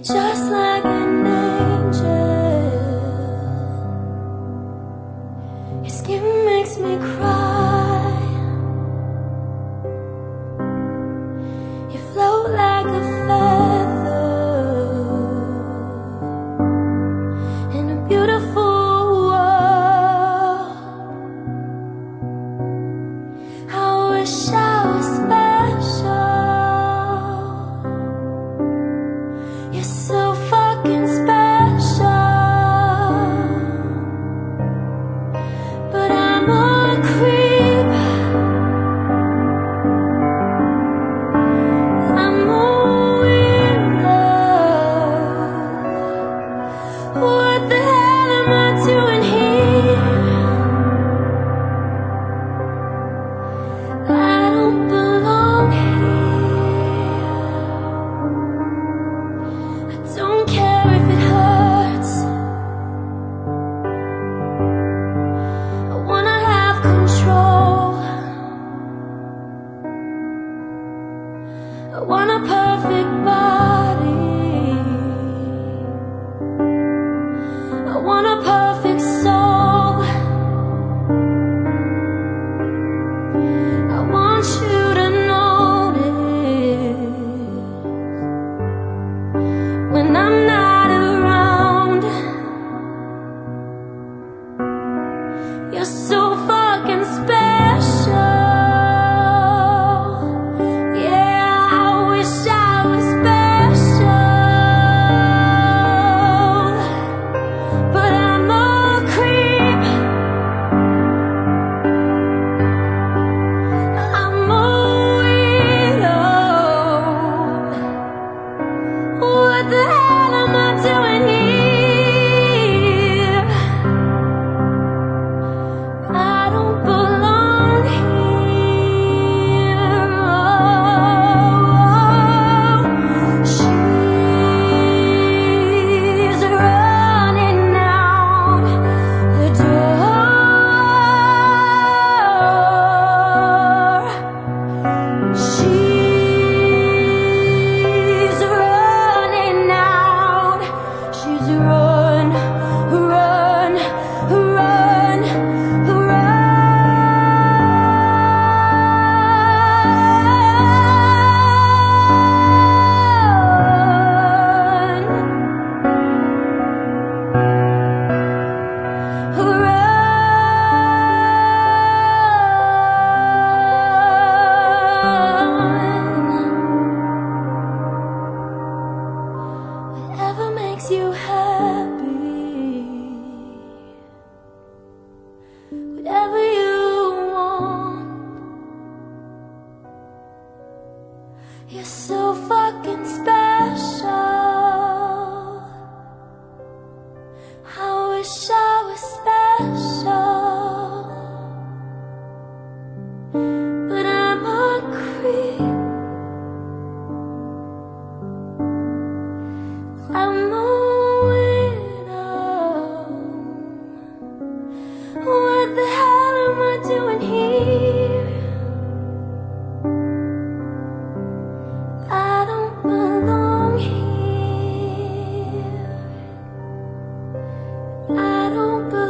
just like an angel. Your skin makes me cry. You float like a feather in a beautiful world. I wish I was special. You're so fucking special, but I'm a creep. I'm a weirdo. What the hell am I doing here? I don't belong here. I don't care if it hurts. I wanna have control. I want a perfect body. I want a perfect soul. I want you to notice when I'm not around. You're so fucking special. Yeah, I wish I was special, but I'm a creep. I'm a weirdo. What the hell am I doing here? I don't belong here. She's running out the door. She's running out. She's run, run, run, whatever makes you happy, whatever you want. You're so fucking special. I wish I was special, but I'm a creep. I'm a weirdo. What the hell am I doing here? I don't belong here. I don't belong